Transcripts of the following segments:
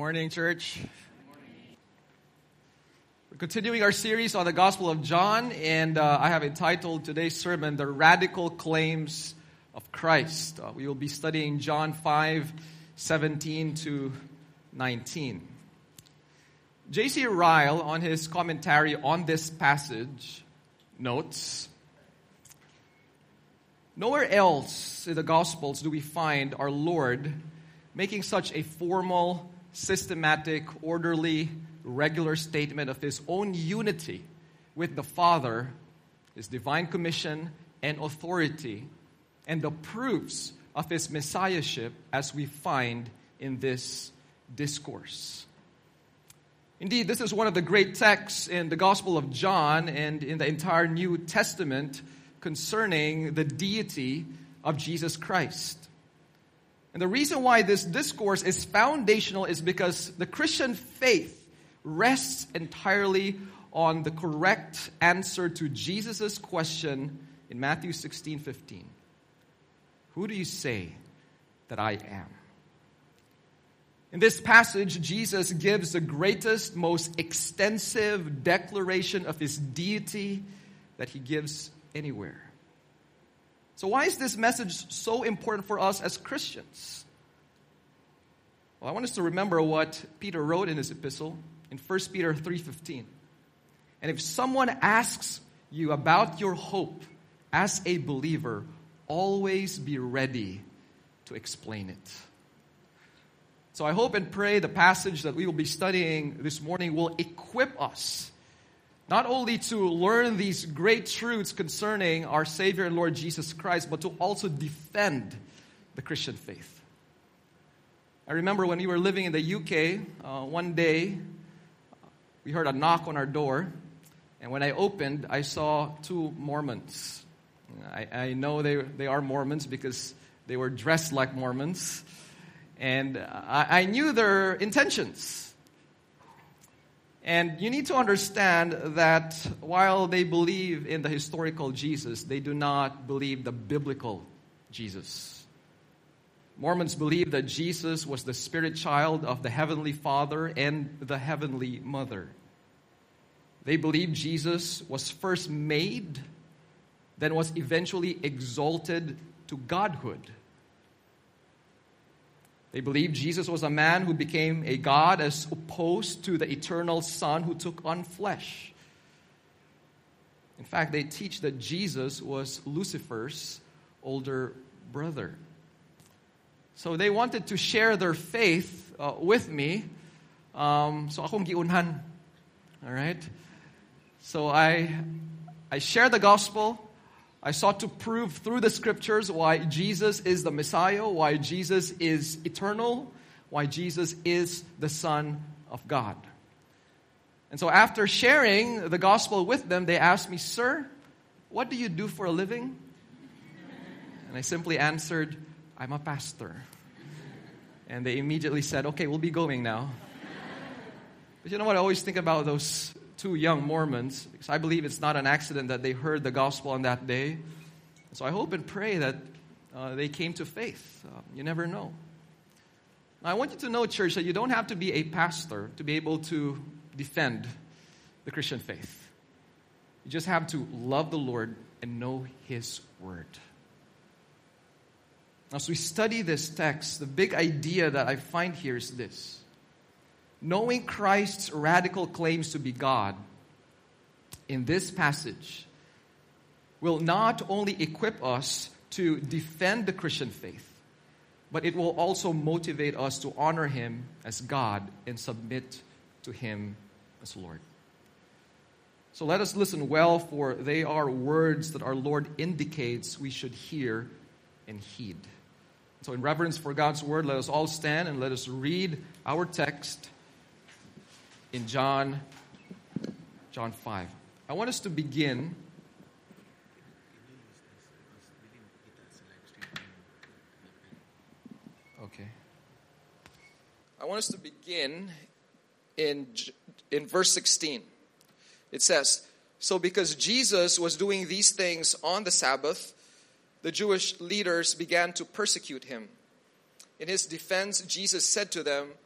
Morning, church. We're continuing our series on the Gospel of John, and I have entitled today's sermon, The Radical Claims of Christ. We will be studying John 5:17 to 19. J.C. Ryle, on his commentary on this passage, notes, nowhere else in the Gospels do we find our Lord making such a formal, systematic, orderly, regular statement of His own unity with the Father, His divine commission and authority, and the proofs of His messiahship as we find in this discourse. Indeed, this is one of the great texts in the Gospel of John and in the entire New Testament concerning the deity of Jesus Christ. And the reason why this discourse is foundational is because the Christian faith rests entirely on the correct answer to Jesus' question in Matthew 16:15. Who do you say that I am? In this passage, Jesus gives the greatest, most extensive declaration of His deity that He gives anywhere. So why is this message so important for us as Christians? Well, I want us to remember what Peter wrote in his epistle in 1 Peter 3:15. And if someone asks you about your hope as a believer, always be ready to explain it. So I hope and pray the passage that we will be studying this morning will equip us not only to learn these great truths concerning our Savior and Lord Jesus Christ, but to also defend the Christian faith. I remember when we were living in the UK, one day we heard a knock on our door, and when I opened, I saw two Mormons. I know they are Mormons because they were dressed like Mormons, and I knew their intentions. And you need to understand that while they believe in the historical Jesus, they do not believe the biblical Jesus. Mormons believe that Jesus was the spirit child of the Heavenly Father and the Heavenly Mother. They believe Jesus was first made, then was eventually exalted to godhood. They believe Jesus was a man who became a God as opposed to the eternal Son who took on flesh. In fact, they teach that Jesus was Lucifer's older brother. So they wanted to share their faith with me. So akong giunhan. All right? So I shared the gospel. I sought to prove through the scriptures why Jesus is the Messiah, why Jesus is eternal, why Jesus is the Son of God. And so after sharing the gospel with them, they asked me, "Sir, what do you do for a living?" And I simply answered, "I'm a pastor." And they immediately said, "Okay, we'll be going now." But you know what I always think about those two young Mormons, because I believe it's not an accident that they heard the gospel on that day. So I hope and pray that they came to faith. You never know. Now, I want you to know, church, that you don't have to be a pastor to be able to defend the Christian faith. You just have to love the Lord and know His Word. As we study this text, the big idea that I find here is this. Knowing Christ's radical claims to be God in this passage will not only equip us to defend the Christian faith, but it will also motivate us to honor Him as God and submit to Him as Lord. So let us listen well, for they are words that our Lord indicates we should hear and heed. So in reverence for God's Word, let us all stand and let us read our text in John 5. I want us to begin I want us to begin in verse 16. It says, "So because Jesus was doing these things on the Sabbath, the Jewish leaders began to persecute Him. In His defense, Jesus said to them,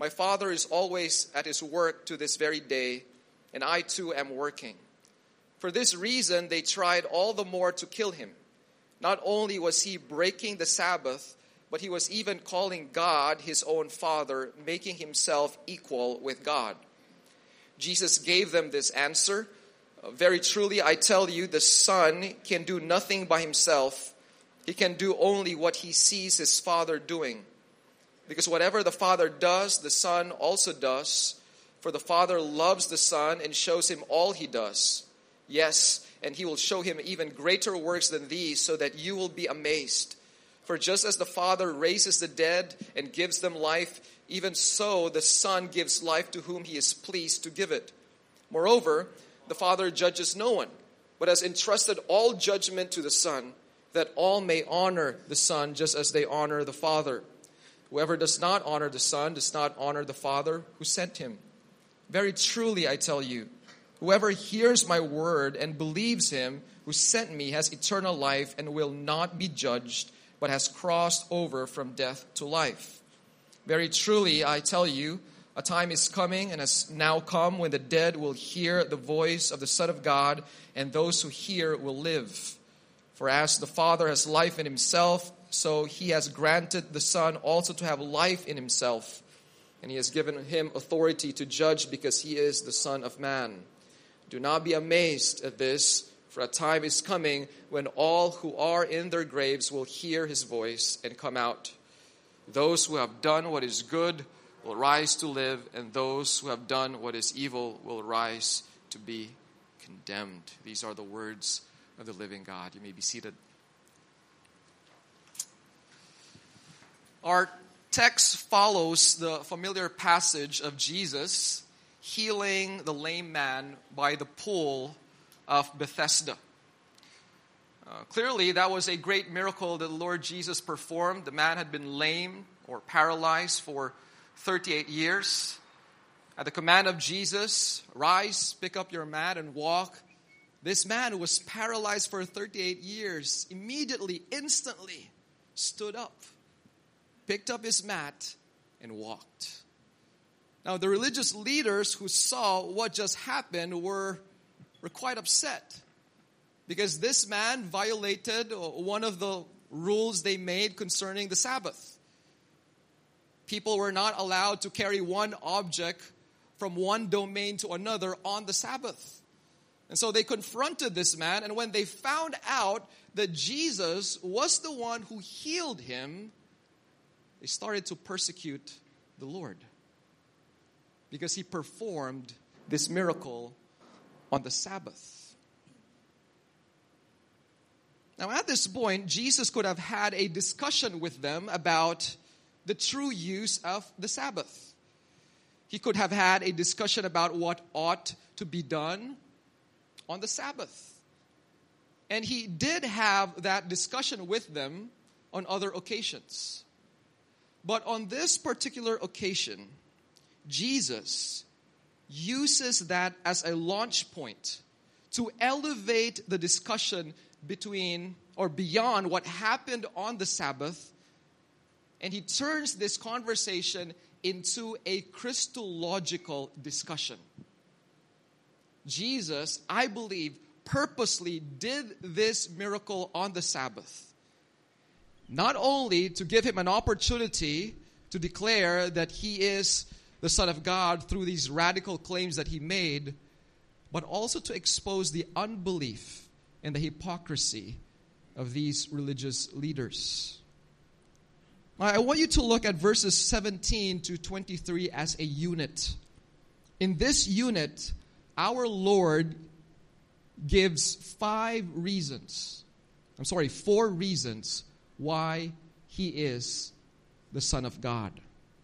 My Father is always at his work to this very day, and I too am working." For this reason, they tried all the more to kill him. Not only was he breaking the Sabbath, but he was even calling God his own Father, making himself equal with God. Jesus gave them this answer: "Very truly, I tell you, the Son can do nothing by himself. He can do only what he sees his Father doing. Because whatever the Father does, the Son also does. For the Father loves the Son and shows him all he does. Yes, and he will show him even greater works than these, so that you will be amazed. For just as the Father raises the dead and gives them life, even so the Son gives life to whom he is pleased to give it. Moreover, the Father judges no one, but has entrusted all judgment to the Son, that all may honor the Son just as they honor the Father. Whoever does not honor the Son does not honor the Father who sent him. Very truly, I tell you, whoever hears my word and believes him who sent me has eternal life and will not be judged, but has crossed over from death to life. Very truly, I tell you, a time is coming and has now come when the dead will hear the voice of the Son of God, and those who hear will live. For as the Father has life in himself, so he has granted the Son also to have life in himself. And he has given him authority to judge, because he is the Son of Man. Do not be amazed at this, for a time is coming when all who are in their graves will hear his voice and come out. Those who have done what is good will rise to live, and those who have done what is evil will rise to be condemned." These are the words of the living God. You may be seated. Our text follows the familiar passage of Jesus healing the lame man by the pool of Bethesda. Clearly, that was a great miracle that the Lord Jesus performed. The man had been lame or paralyzed for 38 years. At the command of Jesus, "Rise, pick up your mat and walk." This man who was paralyzed for 38 years immediately, instantly stood up, picked up his mat, and walked. Now, the religious leaders who saw what just happened were quite upset, because this man violated one of the rules they made concerning the Sabbath. People were not allowed to carry one object from one domain to another on the Sabbath. And so they confronted this man, and when they found out that Jesus was the one who healed him, they started to persecute the Lord, because he performed this miracle on the Sabbath. Now, at this point, Jesus could have had a discussion with them about the true use of the Sabbath. He could have had a discussion about what ought to be done on the Sabbath. And he did have that discussion with them on other occasions. But on this particular occasion, Jesus uses that as a launch point to elevate the discussion between or beyond what happened on the Sabbath, and he turns this conversation into a Christological discussion. Jesus, I believe, purposely did this miracle on the Sabbath, not only to give him an opportunity to declare that he is the Son of God through these radical claims that he made, but also to expose the unbelief and the hypocrisy of these religious leaders. I want you to look at verses 17 to 23 as a unit. In this unit, our Lord gives 4 reasons why he is the Son of God.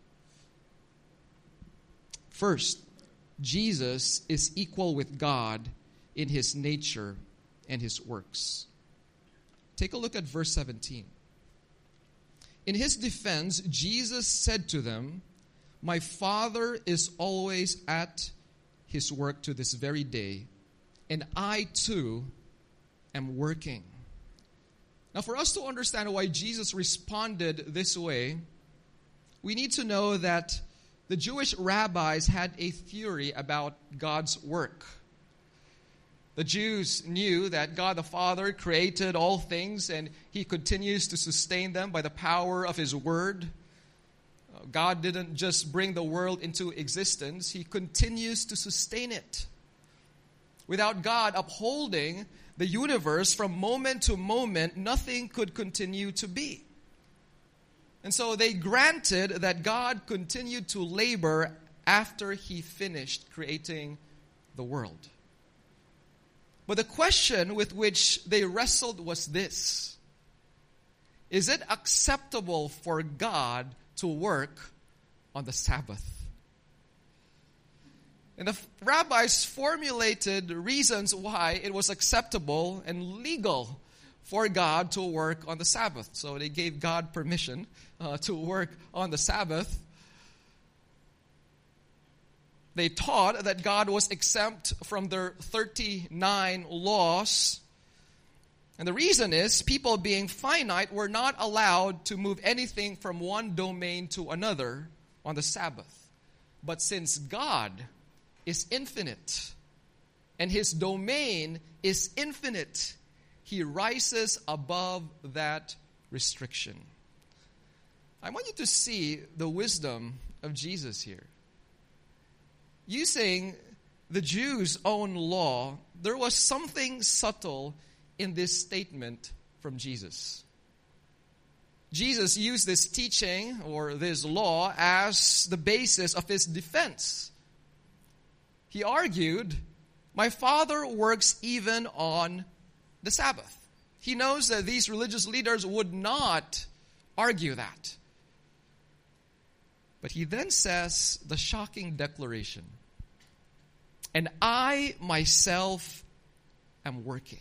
First, Jesus is equal with God in his nature and his works. Take a look at verse 17. In his defense, Jesus said to them, "My Father is always at his work to this very day, and I too am working." Now, for us to understand why Jesus responded this way, we need to know that the Jewish rabbis had a theory about God's work. The Jews knew that God the Father created all things and He continues to sustain them by the power of His Word. God didn't just bring the world into existence, He continues to sustain it. Without God upholding the universe from moment to moment, nothing could continue to be. And so they granted that God continued to labor after He finished creating the world. But the question with which they wrestled was this: is it acceptable for God to work on the Sabbath? And the rabbis formulated reasons why it was acceptable and legal for God to work on the Sabbath. So they gave God permission to work on the Sabbath. They taught that God was exempt from their 39 laws. And the reason is, people being finite were not allowed to move anything from one domain to another on the Sabbath. But since God is infinite and His domain is infinite, He rises above that restriction. I want you to see the wisdom of Jesus here. Using the Jews' own law, there was something subtle in this statement from Jesus. Jesus used this teaching or this law as the basis of His defense. He argued, my Father works even on the Sabbath. He knows that these religious leaders would not argue that. But He then says the shocking declaration, and I myself am working.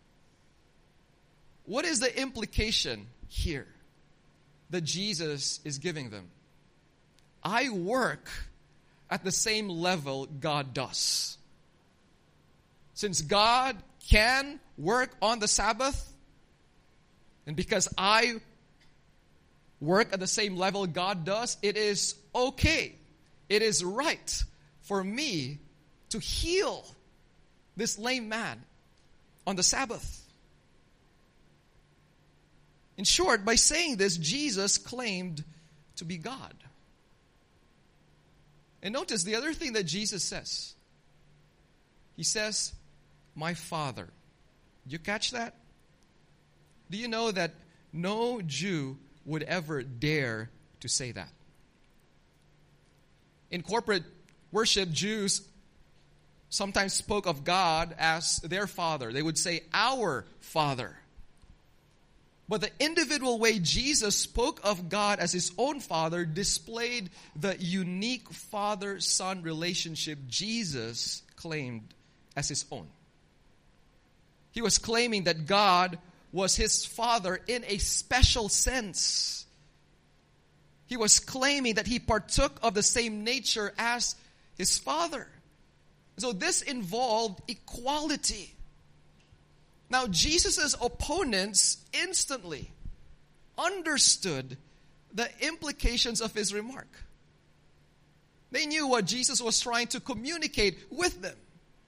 What is the implication here that Jesus is giving them? I work at the same level God does. Since God can work on the Sabbath, and because I work at the same level God does, it is okay, it is right for me to heal this lame man on the Sabbath. In short, by saying this, Jesus claimed to be God. And notice the other thing that Jesus says. He says, my Father. Did you catch that? Do you know that no Jew would ever dare to say that? In corporate worship, Jews sometimes spoke of God as their Father. They would say, our Father. But the individual way Jesus spoke of God as His own Father displayed the unique father-son relationship Jesus claimed as His own. He was claiming that God was His Father in a special sense. He was claiming that He partook of the same nature as His Father. So this involved equality. Now, Jesus' opponents instantly understood the implications of His remark. They knew what Jesus was trying to communicate with them.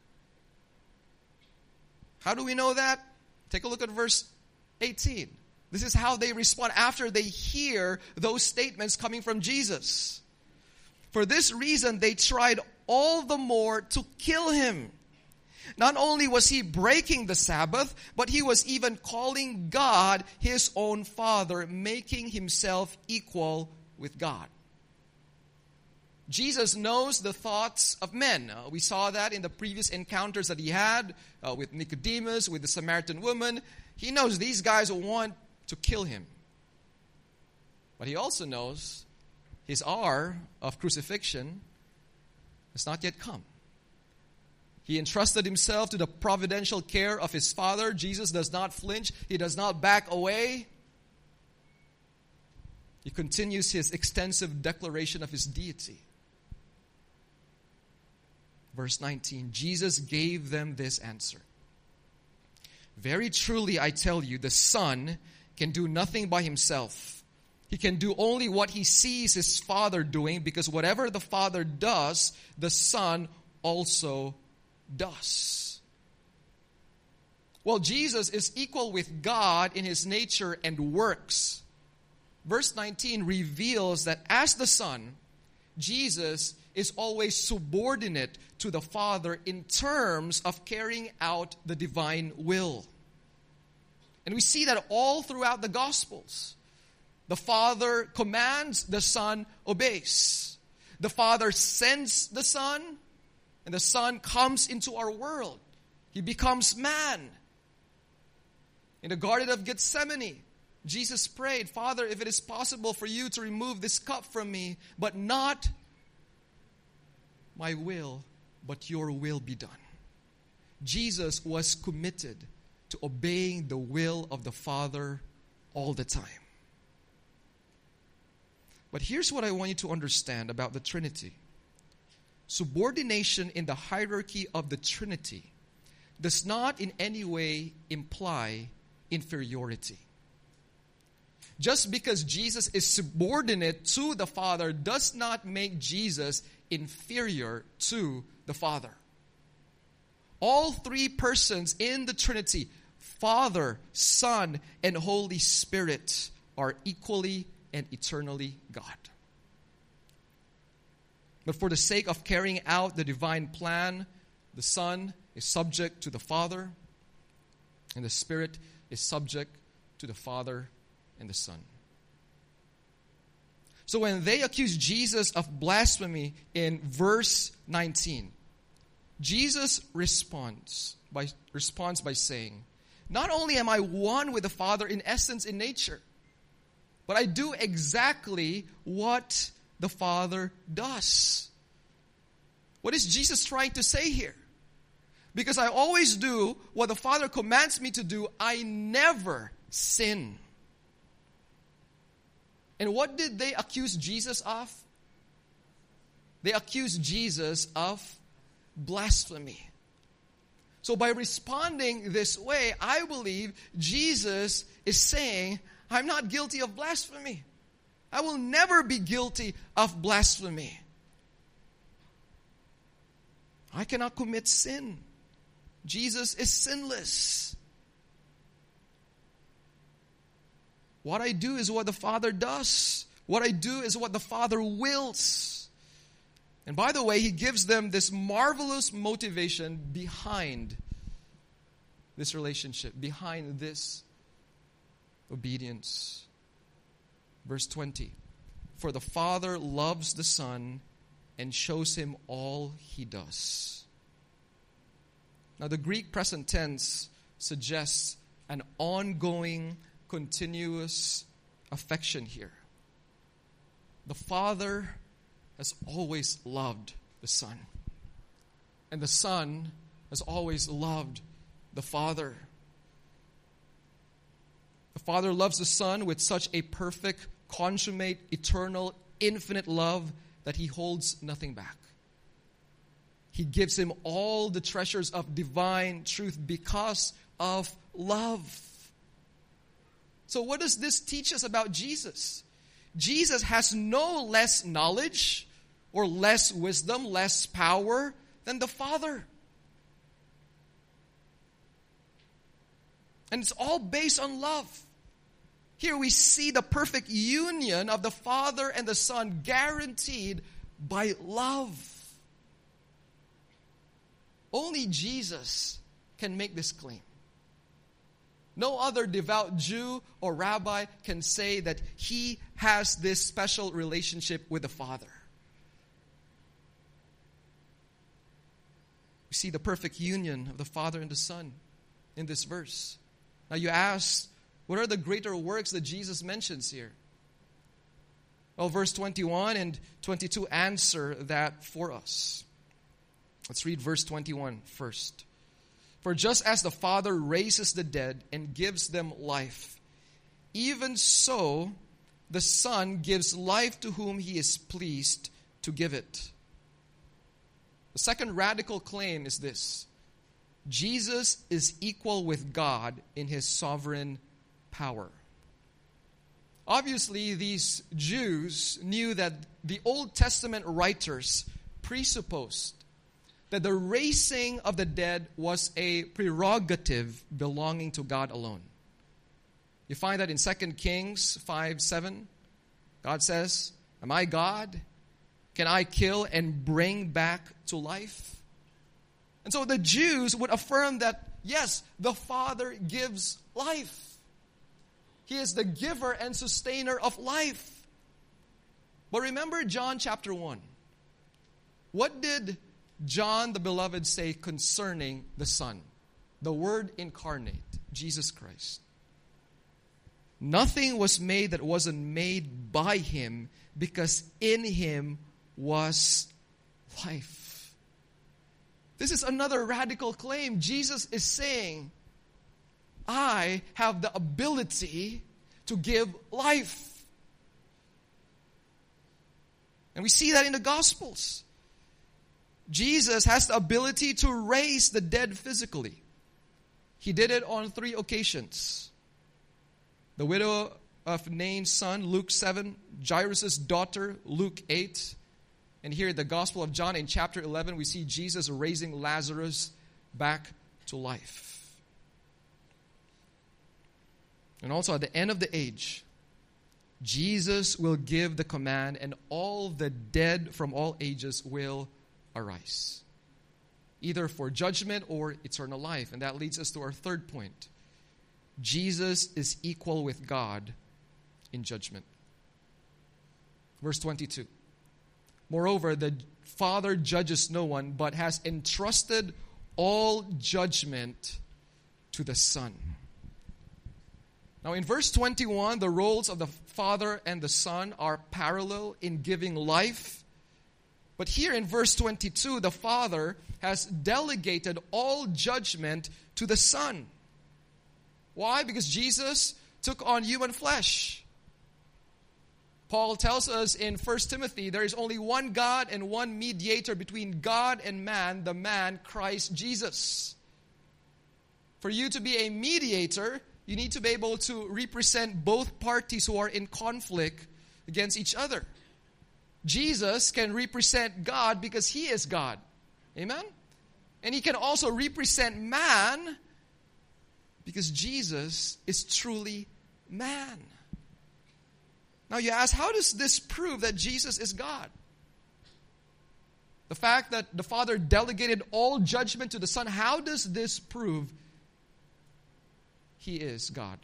How do we know that? Take a look at verse 18. This is how they respond after they hear those statements coming from Jesus. For this reason, they tried all the more to kill Him. Not only was He breaking the Sabbath, but He was even calling God His own Father, making Himself equal with God. Jesus knows the thoughts of men. We saw that in the previous encounters that He had with Nicodemus, with the Samaritan woman. He knows these guys want to kill Him. But He also knows His hour of crucifixion has not yet come. He entrusted Himself to the providential care of His Father. Jesus does not flinch. He does not back away. He continues His extensive declaration of His deity. Verse 19, Jesus gave them this answer. Very truly I tell you, the Son can do nothing by Himself. He can do only what he sees his Father doing, because whatever the Father does, the Son also does. Well, Jesus is equal with God in his nature and works. Verse 19 reveals that as the Son, Jesus is always subordinate to the Father in terms of carrying out the divine will. And we see that all throughout the Gospels. The Father commands, the Son obeys. The Father sends the Son, and the Son comes into our world. He becomes man. In the Garden of Gethsemane, Jesus prayed, Father, if it is possible for you to remove this cup from me, but not my will, but your will be done. Jesus was committed to obeying the will of the Father all the time. But here's what I want you to understand about the Trinity. Subordination in the hierarchy of the Trinity does not in any way imply inferiority. Just because Jesus is subordinate to the Father does not make Jesus inferior to the Father. All three persons in the Trinity, Father, Son, and Holy Spirit, are equally and eternally God. But for the sake of carrying out the divine plan, the Son is subject to the Father, and the Spirit is subject to the Father and the Son. So when they accuse Jesus of blasphemy in verse 19, Jesus responds by saying, not only am I one with the Father in essence, in nature, but I do exactly what the Father does. What is Jesus trying to say here? Because I always do what the Father commands me to do, I never sin. And what did they accuse Jesus of? They accused Jesus of blasphemy. So by responding this way, I believe Jesus is saying, I'm not guilty of blasphemy. I will never be guilty of blasphemy. I cannot commit sin. Jesus is sinless. What I do is what the Father does. What I do is what the Father wills. And by the way, He gives them this marvelous motivation behind this relationship, behind this obedience. Verse 20. For the Father loves the Son and shows Him all He does. Now the Greek present tense suggests an ongoing, continuous affection here. The Father has always loved the Son. And the Son has always loved the Father. The Father loves the Son with such a perfect, consummate, eternal, infinite love that He holds nothing back. He gives Him all the treasures of divine truth because of love. So what does this teach us about Jesus? Jesus has no less knowledge or less wisdom, less power than the Father. And it's all based on love. Here we see the perfect union of the Father and the Son guaranteed by love. Only Jesus can make this claim. No other devout Jew or rabbi can say that he has this special relationship with the Father. We see the perfect union of the Father and the Son in this verse. Now you ask, what are the greater works that Jesus mentions here? Well, verse 21 and 22 answer that for us. Let's read verse 21 first. For just as the Father raises the dead and gives them life, even so the Son gives life to whom He is pleased to give it. The second radical claim is this: Jesus is equal with God in His sovereign power. Obviously, these Jews knew that the Old Testament writers presupposed that the raising of the dead was a prerogative belonging to God alone. You find that in 2 Kings 5:7. God says, "Am I God? Can I kill and bring back to life?" And so the Jews would affirm that, yes, the Father gives life. He is the giver and sustainer of life. But remember John chapter 1. What did John the Beloved say concerning the Son, the Word incarnate, Jesus Christ? Nothing was made that wasn't made by Him, because in Him was life. This is another radical claim. Jesus is saying, I have the ability to give life. And we see that in the Gospels. Jesus has the ability to raise the dead physically. He did it on 3 occasions. The widow of Nain's son, Luke 7. Jairus' daughter, Luke 8. And here in the Gospel of John in chapter 11, we see Jesus raising Lazarus back to life. And also at the end of the age, Jesus will give the command, and all the dead from all ages will arise, either for judgment or eternal life. And that leads us to our third point. Jesus is equal with God in judgment. Verse 22. Moreover, the Father judges no one, but has entrusted all judgment to the Son. Now in verse 21, the roles of the Father and the Son are parallel in giving life. But here in verse 22, the Father has delegated all judgment to the Son. Why? Because Jesus took on human flesh. Paul tells us in 1 Timothy, there is only one God and one mediator between God and man, the man Christ Jesus. For you to be a mediator, you need to be able to represent both parties who are in conflict against each other. Jesus can represent God because He is God. Amen? And He can also represent man because Jesus is truly man. Now you ask, how does this prove that Jesus is God? The fact that the Father delegated all judgment to the Son, how does this prove He is God?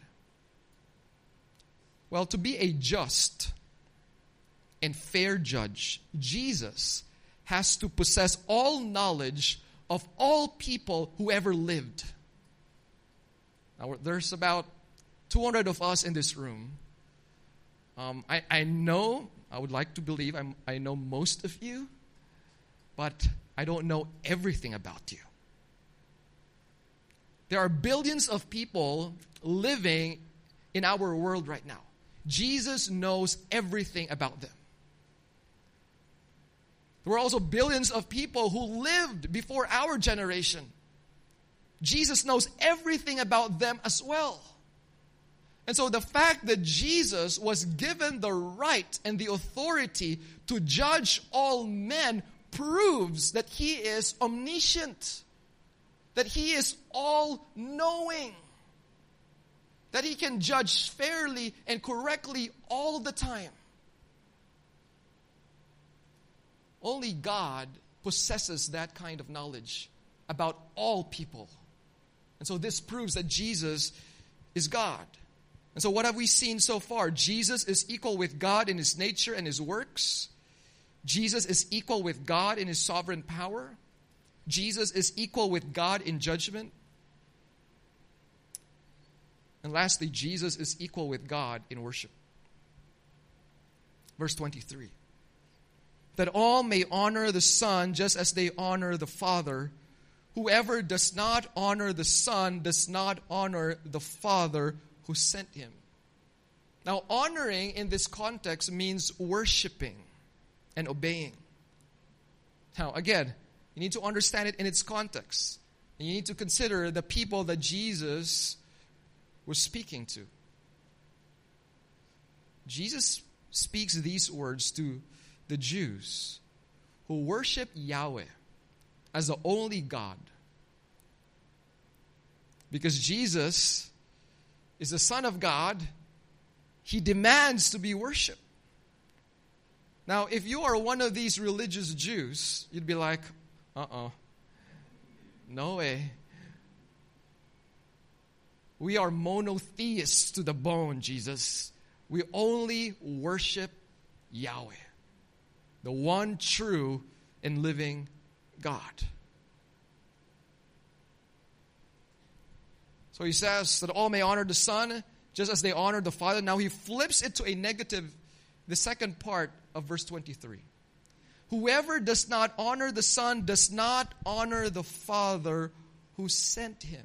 Well, to be a just and fair judge, Jesus has to possess all knowledge of all people who ever lived. Now, there's about 200 of us in this room. I know, I would like to believe I know most of you, but I don't know everything about you. There are billions of people living in our world right now. Jesus knows everything about them. There were also billions of people who lived before our generation. Jesus knows everything about them as well. And so the fact that Jesus was given the right and the authority to judge all men proves that He is omniscient, that He is all-knowing, that He can judge fairly and correctly all the time. Only God possesses that kind of knowledge about all people. And so this proves that Jesus is God. And so what have we seen so far? Jesus is equal with God in His nature and His works. Jesus is equal with God in His sovereign power. Jesus is equal with God in judgment. And lastly, Jesus is equal with God in worship. Verse 23. That all may honor the Son just as they honor the Father. Whoever does not honor the Son does not honor the Father who sent Him. Now, honoring in this context means worshiping and obeying. Now, again, you need to understand it in its context. And you need to consider the people that Jesus was speaking to. Jesus speaks these words to the Jews who worship Yahweh as the only God. Because Jesus is the Son of God, He demands to be worshipped. Now, if you are one of these religious Jews, you'd be like, no way. We are monotheists to the bone, Jesus. We only worship Yahweh, the one true and living God. So he says that all may honor the Son just as they honor the Father. Now he flips it to a negative, the second part of verse 23. Whoever does not honor the Son does not honor the Father who sent him.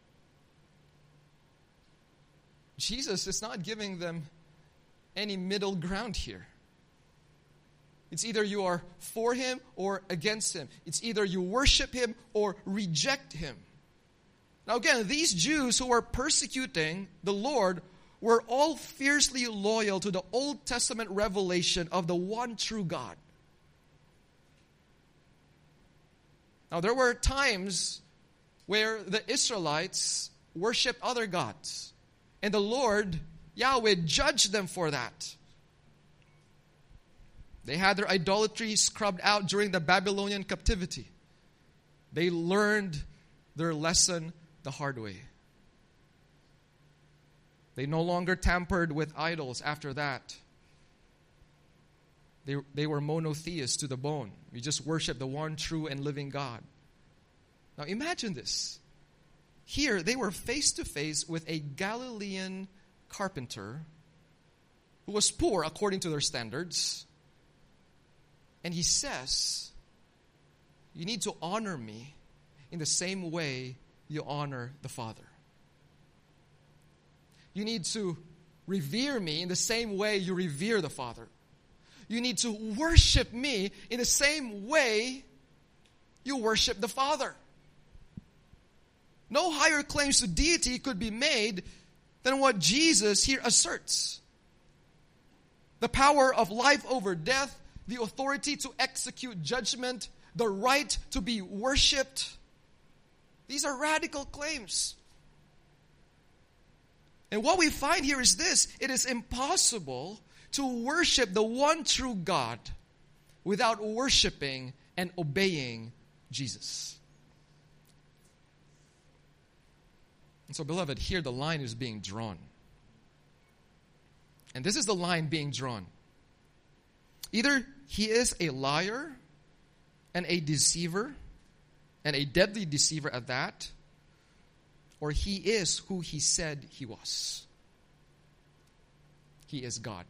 Jesus is not giving them any middle ground here. It's either you are for him or against him. It's either you worship him or reject him. Now again, these Jews who were persecuting the Lord were all fiercely loyal to the Old Testament revelation of the one true God. Now there were times where the Israelites worshiped other gods. And the Lord, Yahweh, judged them for that. They had their idolatry scrubbed out during the Babylonian captivity. They learned their lesson the hard way. They no longer tampered with idols after that. They were monotheists to the bone. We just worship the one true and living God. Now imagine this. Here, they were face to face with a Galilean carpenter who was poor according to their standards. And he says, you need to honor me in the same way you honor the Father. You need to revere me in the same way you revere the Father. You need to worship me in the same way you worship the Father. No higher claims to deity could be made than what Jesus here asserts. The power of life over death, the authority to execute judgment, the right to be worshipped. These are radical claims. And what we find here is this: it is impossible to worship the one true God without worshiping and obeying Jesus. And so, beloved, here the line is being drawn. And this is the line being drawn. Either he is a liar and a deceiver, and a deadly deceiver at that, or he is who he said he was. He is God.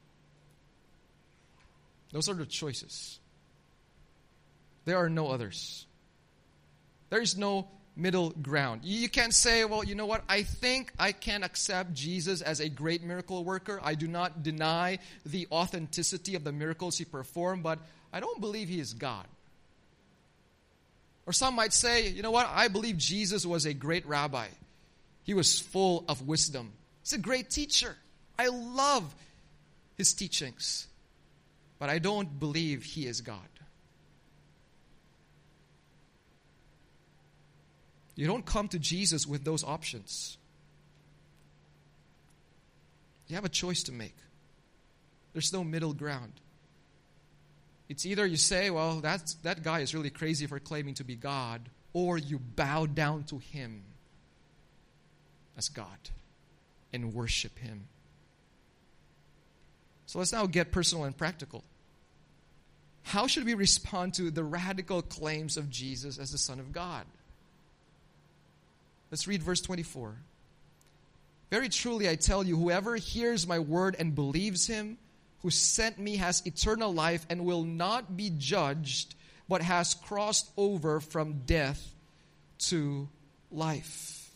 Those are the choices. There are no others. There is no middle ground. You can't say, well, you know what, I think I can accept Jesus as a great miracle worker. I do not deny the authenticity of the miracles he performed, but I don't believe he is God. Or some might say, you know what, I believe Jesus was a great rabbi. He was full of wisdom. He's a great teacher. I love his teachings. But I don't believe he is God. You don't come to Jesus with those options. You have a choice to make. There's no middle ground. It's either you say, well, that guy is really crazy for claiming to be God, or you bow down to him as God and worship him. So let's now get personal and practical. How should we respond to the radical claims of Jesus as the Son of God? Let's read verse 24. Very truly I tell you, whoever hears my word and believes him who sent me has eternal life and will not be judged, but has crossed over from death to life.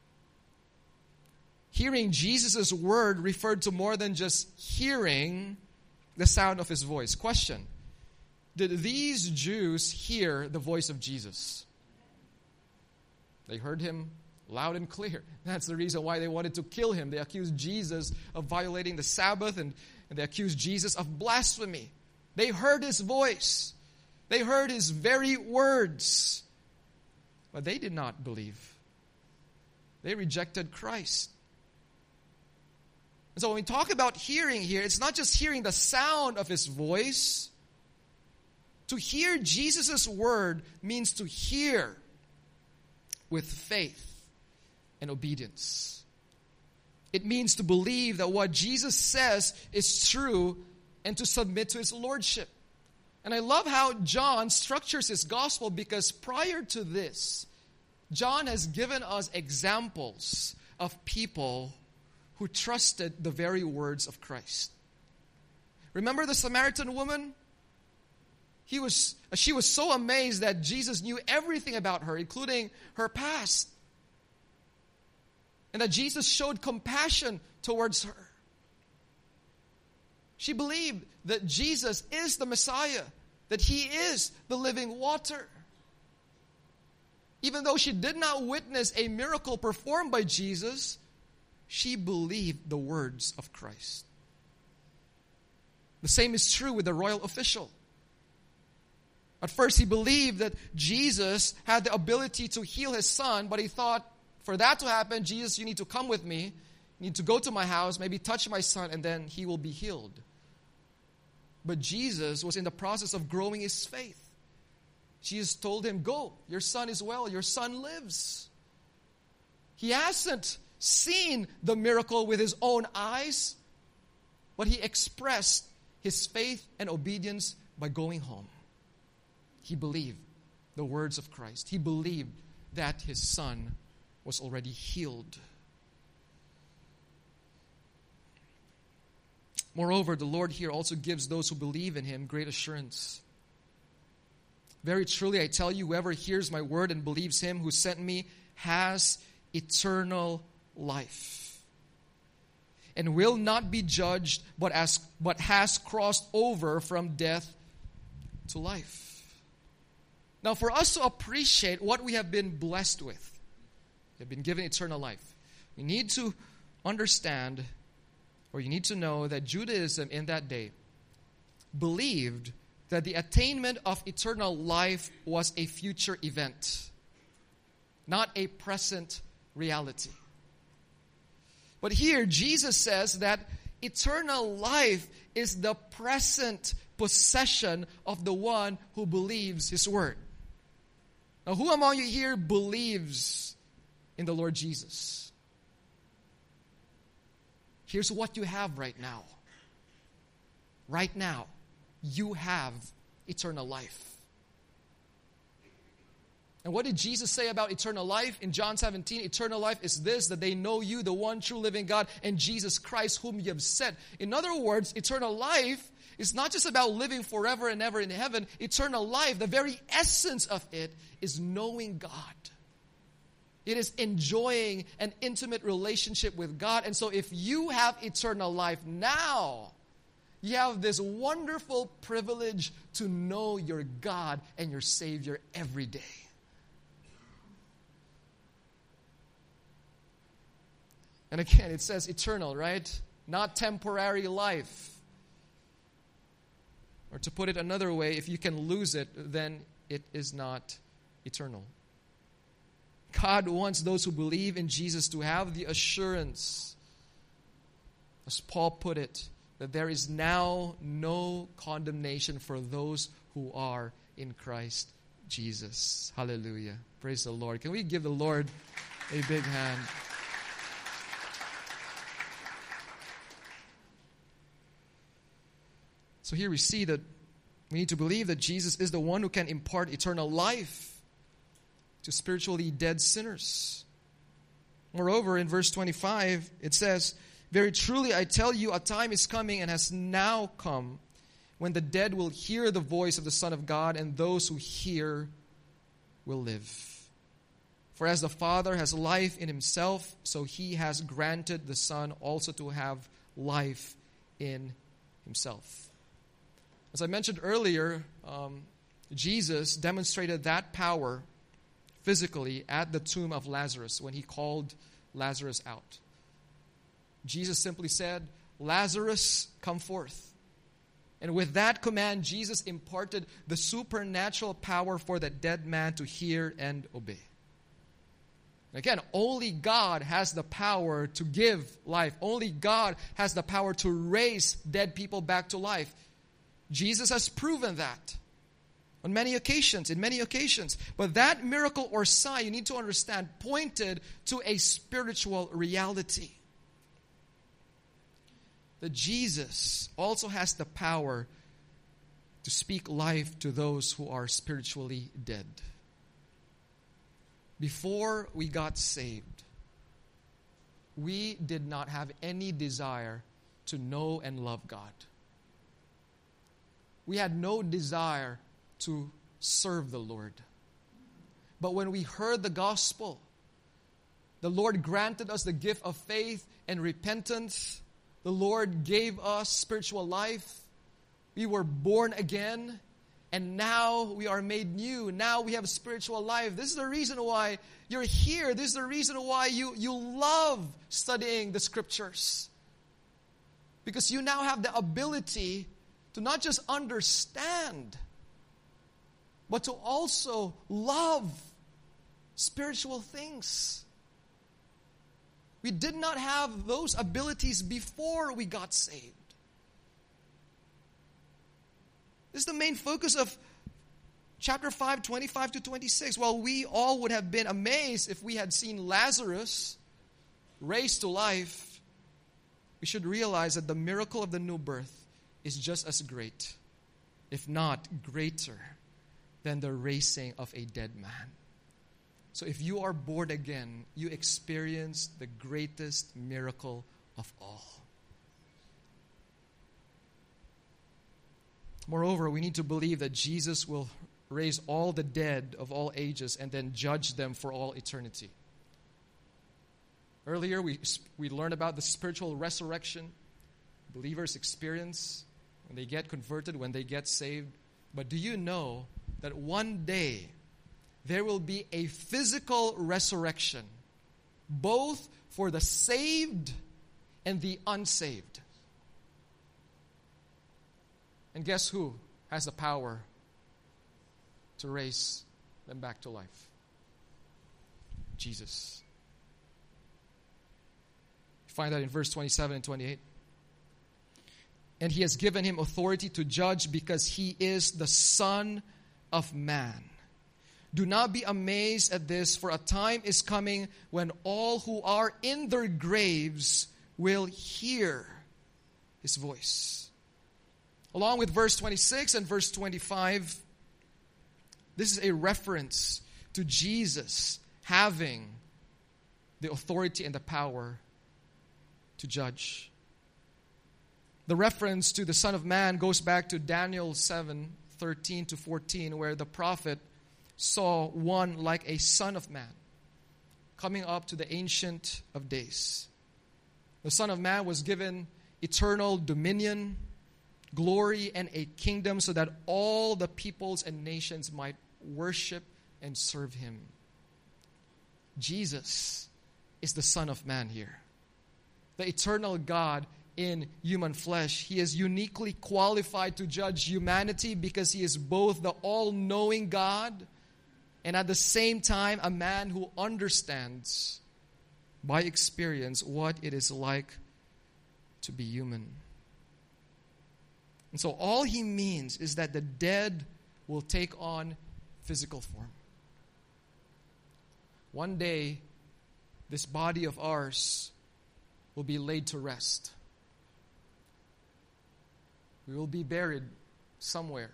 Hearing Jesus' word referred to more than just hearing the sound of his voice. Question: did these Jews hear the voice of Jesus? They heard him Loud and clear. That's the reason why they wanted to kill him. They accused Jesus of violating the Sabbath, and they accused Jesus of blasphemy. They heard his voice. They heard his very words. But they did not believe. They rejected Christ. And so when we talk about hearing here, it's not just hearing the sound of his voice. To hear Jesus' word means to hear with faith and obedience. It means to believe that what Jesus says is true and to submit to his lordship. And I love how John structures his gospel, because prior to this, John has given us examples of people who trusted the very words of Christ. Remember the Samaritan woman? She was so amazed that Jesus knew everything about her, including her past. And that Jesus showed compassion towards her. She believed that Jesus is the Messiah, that he is the living water. Even though she did not witness a miracle performed by Jesus, she believed the words of Christ. The same is true with the royal official. At first, he believed that Jesus had the ability to heal his son, but he thought, for that to happen, Jesus, you need to come with me. You need to go to my house, maybe touch my son, and then he will be healed. But Jesus was in the process of growing his faith. Jesus told him, go, your son is well, your son lives. He hasn't seen the miracle with his own eyes, but he expressed his faith and obedience by going home. He believed the words of Christ. He believed that his son was already healed. Moreover, the Lord here also gives those who believe in him great assurance. Very truly, I tell you, whoever hears my word and believes him who sent me has eternal life, and will not be judged, but has crossed over from death to life. Now, for us to appreciate what we have been blessed with, we have been given eternal life, we need to understand, or you need to know, that Judaism in that day believed that the attainment of eternal life was a future event, not a present reality. But here, Jesus says that eternal life is the present possession of the one who believes his word. Now, who among you here believes in the Lord Jesus? Here's what you have right now. Right now, you have eternal life. And what did Jesus say about eternal life? In John 17, eternal life is this, that they know you, the one true living God, and Jesus Christ, whom you have sent. In other words, eternal life is not just about living forever and ever in heaven. Eternal life, the very essence of it, is knowing God. It is enjoying an intimate relationship with God. And so if you have eternal life now, you have this wonderful privilege to know your God and your Savior every day. And again, it says eternal, right? Not temporary life. Or to put it another way, if you can lose it, then it is not eternal. God wants those who believe in Jesus to have the assurance, as Paul put it, that there is now no condemnation for those who are in Christ Jesus. Hallelujah. Praise the Lord. Can we give the Lord a big hand? So here we see that we need to believe that Jesus is the one who can impart eternal life to spiritually dead sinners. Moreover, in verse 25, it says, very truly I tell you, a time is coming and has now come when the dead will hear the voice of the Son of God, and those who hear will live. For as the Father has life in himself, so he has granted the Son also to have life in himself. As I mentioned earlier, Jesus demonstrated that power physically at the tomb of Lazarus when he called Lazarus out. Jesus simply said, "Lazarus, come forth." And with that command, Jesus imparted the supernatural power for that dead man to hear and obey. Again, only God has the power to give life. Only God has the power to raise dead people back to life. Jesus has proven that on many occasions, in many occasions. But that miracle or sign, you need to understand, pointed to a spiritual reality. That Jesus also has the power to speak life to those who are spiritually dead. Before we got saved, we did not have any desire to know and love God. We had no desire to serve the Lord. But when we heard the gospel, the Lord granted us the gift of faith and repentance. The Lord gave us spiritual life. We were born again. And now we are made new. Now we have spiritual life. This is the reason why you're here. This is the reason why you love studying the Scriptures. Because you now have the ability to not just understand, but to also love spiritual things. We did not have those abilities before we got saved. This is the main focus of chapter 5, 25 to 26. While we all would have been amazed if we had seen Lazarus raised to life, we should realize that the miracle of the new birth is just as great, if not greater, than the raising of a dead man. So if you are born again, you experience the greatest miracle of all. Moreover, we need to believe that Jesus will raise all the dead of all ages and then judge them for all eternity. Earlier, we learned about the spiritual resurrection believers experience when they get converted, when they get saved. But do you know that one day there will be a physical resurrection, both for the saved and the unsaved? And guess who has the power to raise them back to life? Jesus. You find that in verse 27 and 28. And he has given him authority to judge because he is the Son of Man. Do not be amazed at this, for a time is coming when all who are in their graves will hear his voice. Along with verse 26 and verse 25, this is a reference to Jesus having the authority and the power to judge. The reference to the Son of Man goes back to Daniel 7:13 to 14, where the prophet saw one like a Son of Man coming up to the Ancient of Days. The Son of Man was given eternal dominion, glory, and a kingdom so that all the peoples and nations might worship and serve him. Jesus is the Son of Man here. The eternal God in human flesh. He is uniquely qualified to judge humanity because he is both the all-knowing God and at the same time a man who understands by experience what it is like to be human. And so all he means is that the dead will take on physical form. One day, this body of ours will be laid to rest. We will be buried somewhere.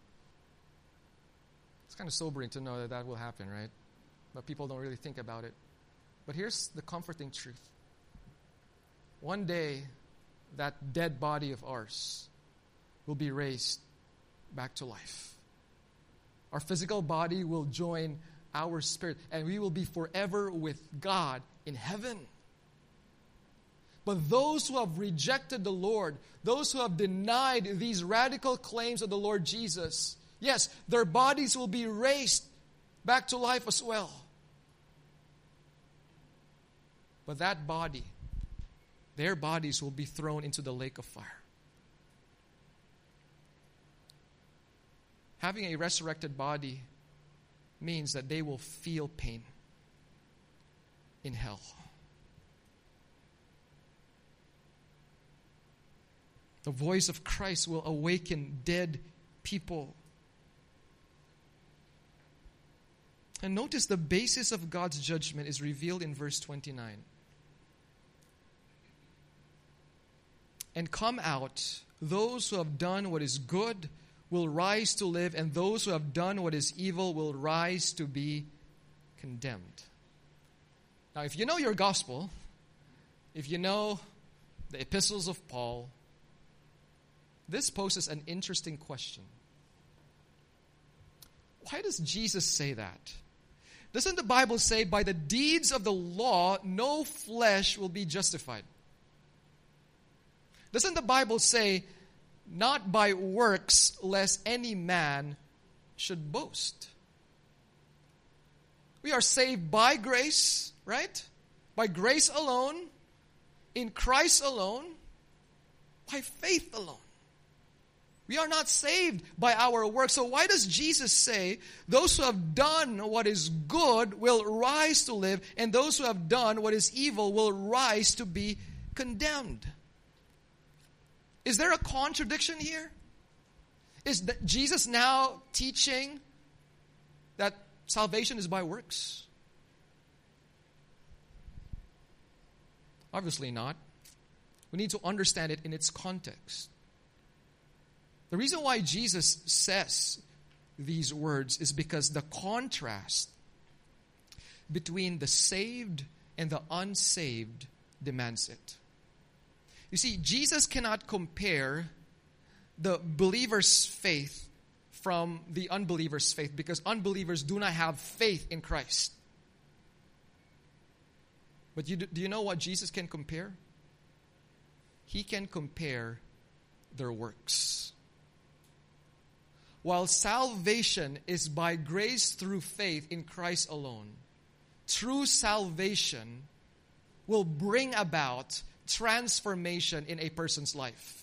It's kind of sobering to know that that will happen, right? But people don't really think about it. But here's the comforting truth. One day, that dead body of ours will be raised back to life. Our physical body will join our spirit, and we will be forever with God in heaven. But those who have rejected the Lord, those who have denied these radical claims of the Lord Jesus, yes, their bodies will be raised back to life as well. But that body, their bodies will be thrown into the lake of fire. Having a resurrected body means that they will feel pain in hell. The voice of Christ will awaken dead people. And notice the basis of God's judgment is revealed in verse 29. And come out, those who have done what is good will rise to live, and those who have done what is evil will rise to be condemned. Now, if you know your gospel, if you know the epistles of Paul, this poses an interesting question. Why does Jesus say that? Doesn't the Bible say, by the deeds of the law, no flesh will be justified? Doesn't the Bible say, not by works, lest any man should boast? We are saved by grace, right? By grace alone, in Christ alone, by faith alone. We are not saved by our works. So why does Jesus say, those who have done what is good will rise to live, and those who have done what is evil will rise to be condemned? Is there a contradiction here? Is Jesus now teaching that salvation is by works? Obviously not. We need to understand it in its context. The reason why Jesus says these words is because the contrast between the saved and the unsaved demands it. You see, Jesus cannot compare the believer's faith from the unbeliever's faith, because unbelievers do not have faith in Christ. But do you know what Jesus can compare? He can compare their works. While salvation is by grace through faith in Christ alone, true salvation will bring about transformation in a person's life.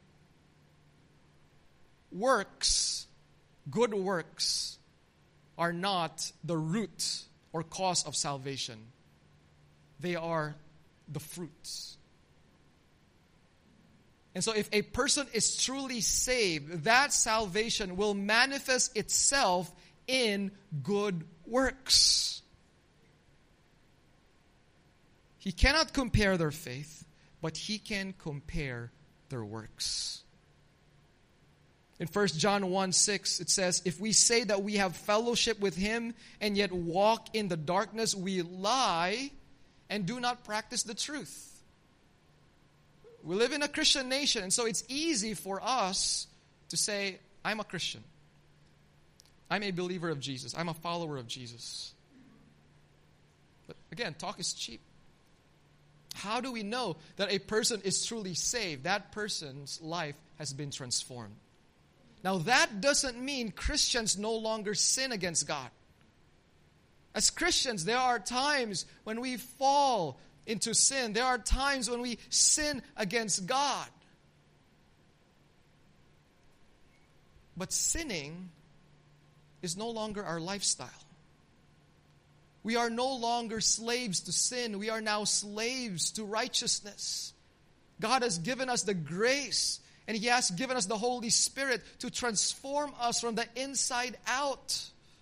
Works, good works, are not the root or cause of salvation. They are the fruits. And so if a person is truly saved, that salvation will manifest itself in good works. He cannot compare their faith, but he can compare their works. In 1 John 1:6, it says, if we say that we have fellowship with him and yet walk in the darkness, we lie and do not practice the truth. We live in a Christian nation, and so it's easy for us to say, I'm a Christian. I'm a believer of Jesus. I'm a follower of Jesus. But again, talk is cheap. How do we know that a person is truly saved? That person's life has been transformed. Now, that doesn't mean Christians no longer sin against God. As Christians, there are times when we fall into sin. There are times when we sin against God. But sinning is no longer our lifestyle. We are no longer slaves to sin. We are now slaves to righteousness. God has given us the grace, and He has given us the Holy Spirit to transform us from the inside out.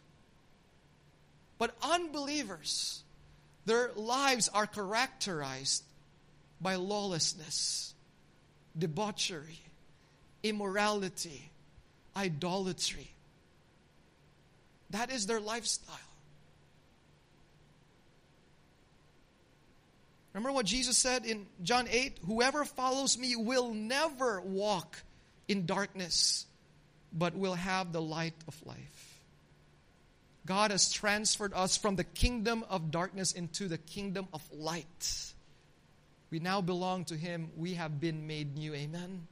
But unbelievers, their lives are characterized by lawlessness, debauchery, immorality, idolatry. That is their lifestyle. Remember what Jesus said in John 8? Whoever follows me will never walk in darkness, but will have the light of life. God has transferred us from the kingdom of darkness into the kingdom of light. We now belong to Him. We have been made new. Amen.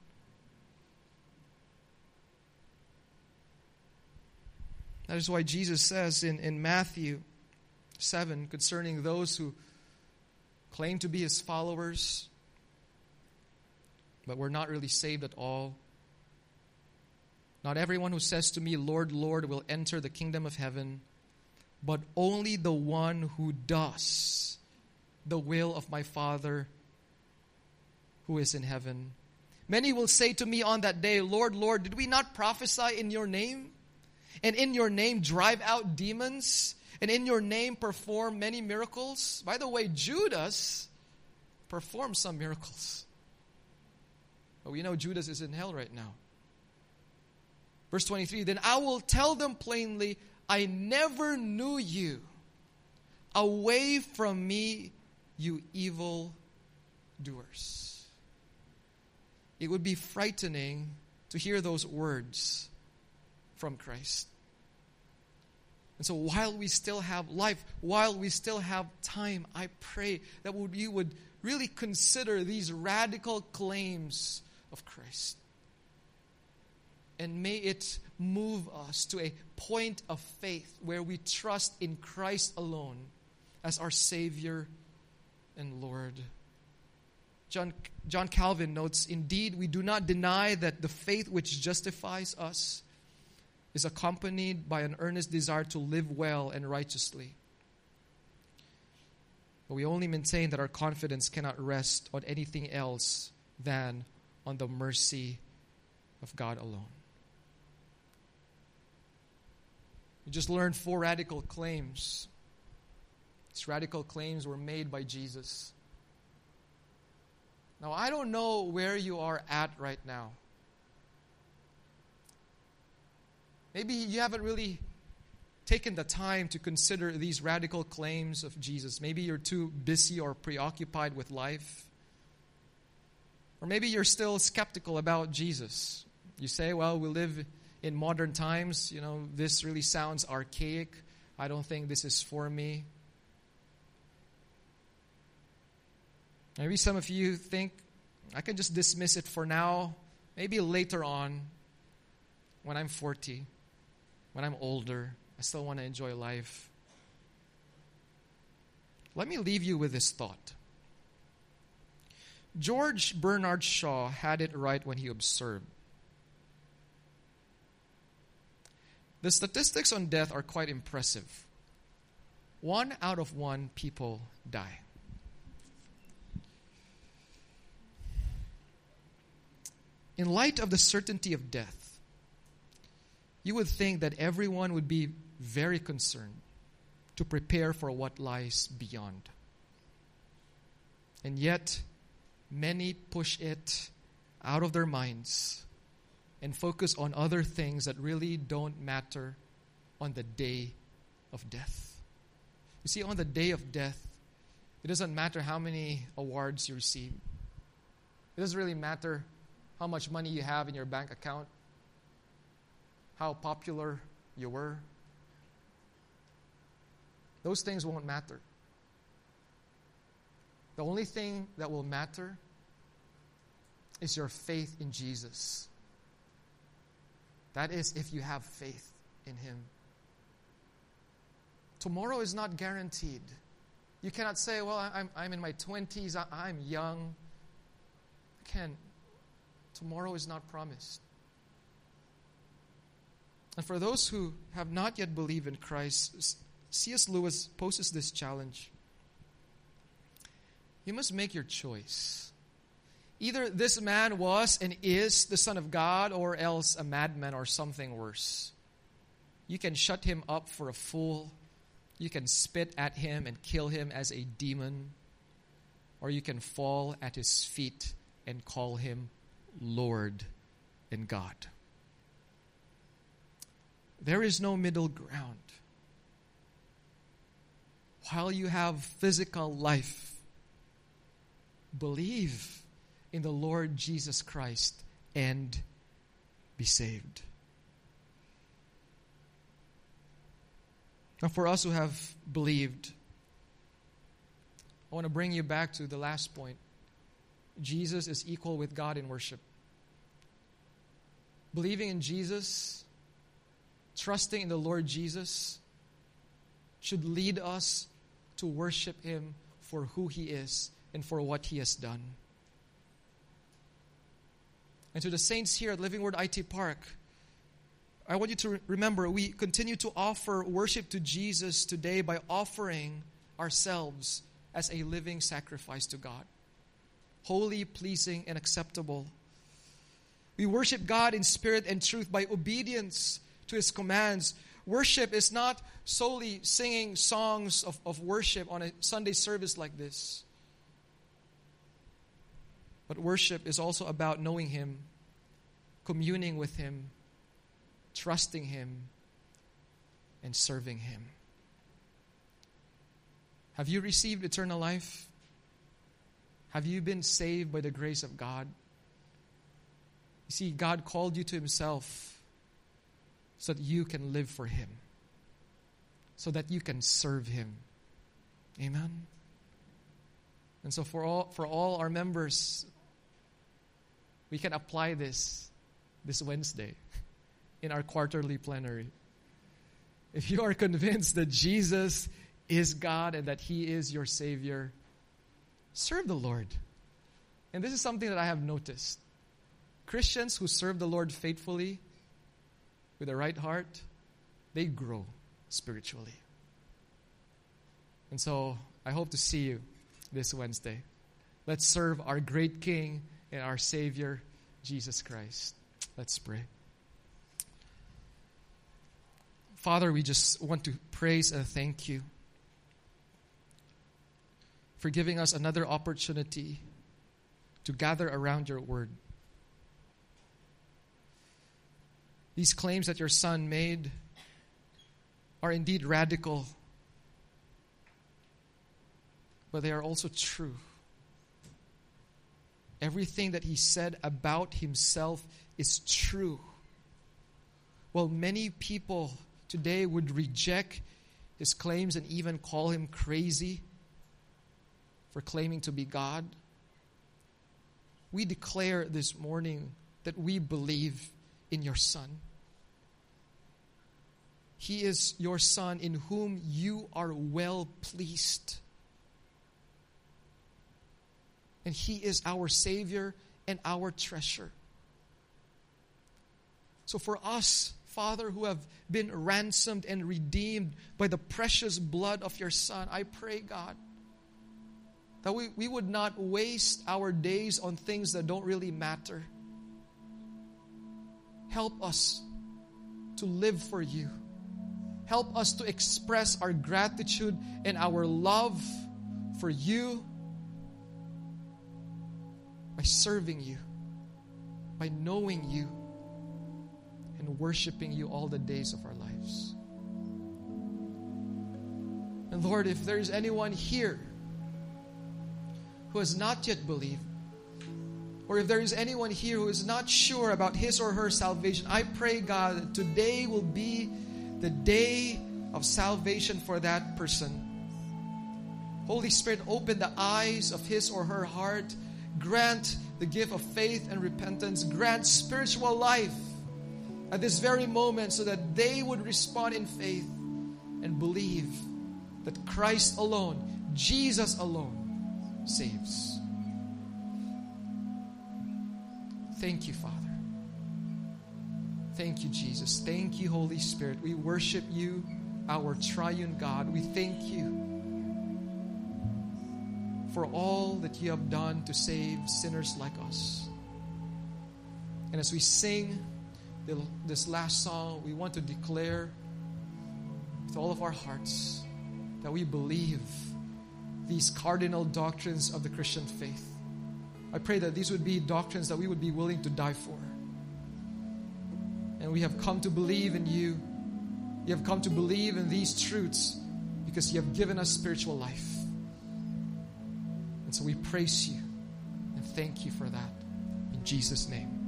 That is why Jesus says in Matthew 7 concerning those who claim to be His followers, but we're not really saved at all. Not everyone who says to me, Lord, Lord, will enter the kingdom of heaven, but only the one who does the will of my Father who is in heaven. Many will say to me on that day, Lord, Lord, did we not prophesy in your name? And in your name drive out demons? And in your name perform many miracles? By the way, Judas performed some miracles. But we know Judas is in hell right now. Verse 23, then I will tell them plainly, I never knew you. Away from me, you evil doers. It would be frightening to hear those words from Christ. And so while we still have life, while we still have time, I pray that you would really consider these radical claims of Christ. And may it move us to a point of faith where we trust in Christ alone as our Savior and Lord. John Calvin notes, indeed, we do not deny that the faith which justifies us is accompanied by an earnest desire to live well and righteously. But we only maintain that our confidence cannot rest on anything else than on the mercy of God alone. We just learned 4 radical claims. These radical claims were made by Jesus. Now, I don't know where you are at right now. Maybe you haven't really taken the time to consider these radical claims of Jesus. Maybe you're too busy or preoccupied with life. Or maybe you're still skeptical about Jesus. You say, well, we live in modern times. This really sounds archaic. I don't think this is for me. Maybe some of you think, I can just dismiss it for now. Maybe later on, when I'm 40, when I'm older, I still want to enjoy life. Let me leave you with this thought. George Bernard Shaw had it right when he observed, the statistics on death are quite impressive. 1 out of 1 people die. In light of the certainty of death, you would think that everyone would be very concerned to prepare for what lies beyond. And yet, many push it out of their minds and focus on other things that really don't matter on the day of death. You see, on the day of death, it doesn't matter how many awards you receive. It doesn't really matter how much money you have in your bank account, how popular you were. Those things won't matter. The only thing that will matter is your faith in Jesus. That is, if you have faith in Him. Tomorrow is not guaranteed. You cannot say, well, I'm in my 20s, I'm young. Tomorrow is not promised. And for those who have not yet believed in Christ, C.S. Lewis poses this challenge. You must make your choice. Either this man was and is the Son of God, or else a madman or something worse. You can shut him up for a fool. You can spit at him and kill him as a demon. Or you can fall at his feet and call him Lord and God. There is no middle ground. While you have physical life, believe in the Lord Jesus Christ and be saved. Now, for us who have believed, I want to bring you back to the last point. Jesus is equal with God in worship. Believing in Jesus trusting in the Lord Jesus should lead us to worship Him for who He is and for what He has done. And to the saints here at Living Word IT Park, I want you to remember, we continue to offer worship to Jesus today by offering ourselves as a living sacrifice to God. Holy, pleasing, and acceptable. We worship God in spirit and truth by obedience to His commands. Worship is not solely singing songs of worship on a Sunday service like this. But worship is also about knowing Him, communing with Him, trusting Him, and serving Him. Have you received eternal life? Have you been saved by the grace of God? You see, God called you to Himself so that you can live for Him, so that you can serve Him. Amen? And so for all our members, we can apply this Wednesday in our quarterly plenary. If you are convinced that Jesus is God and that He is your Savior, serve the Lord. And this is something that I have noticed. Christians who serve the Lord faithfully with a right heart, they grow spiritually. And so I hope to see you this Wednesday. Let's serve our great King and our Savior, Jesus Christ. Let's pray. Father, we just want to praise and thank You for giving us another opportunity to gather around Your Word. These claims that Your Son made are indeed radical, but they are also true. Everything that He said about Himself is true. While many people today would reject His claims and even call Him crazy for claiming to be God, we declare this morning that we believe in Your Son. He is Your Son in whom You are well pleased. And He is our Savior and our treasure. So for us, Father, who have been ransomed and redeemed by the precious blood of Your Son, I pray, God, that we would not waste our days on things that don't really matter. Help us to live for You. Help us to express our gratitude and our love for You by serving You, by knowing You, and worshiping You all the days of our lives. And Lord, if there is anyone here who has not yet believed, or if there is anyone here who is not sure about his or her salvation, I pray, God, that today will be the day of salvation for that person. Holy Spirit, open the eyes of his or her heart. Grant the gift of faith and repentance. Grant spiritual life at this very moment so that they would respond in faith and believe that Christ alone, Jesus alone, saves. Thank You, Father. Thank You, Jesus. Thank You, Holy Spirit. We worship You, our triune God. We thank You for all that You have done to save sinners like us. And as we sing this last song, we want to declare with all of our hearts that we believe these cardinal doctrines of the Christian faith. I pray that these would be doctrines that we would be willing to die for. And we have come to believe in You. You have come to believe in these truths because You have given us spiritual life. And so we praise You and thank You for that. In Jesus' name.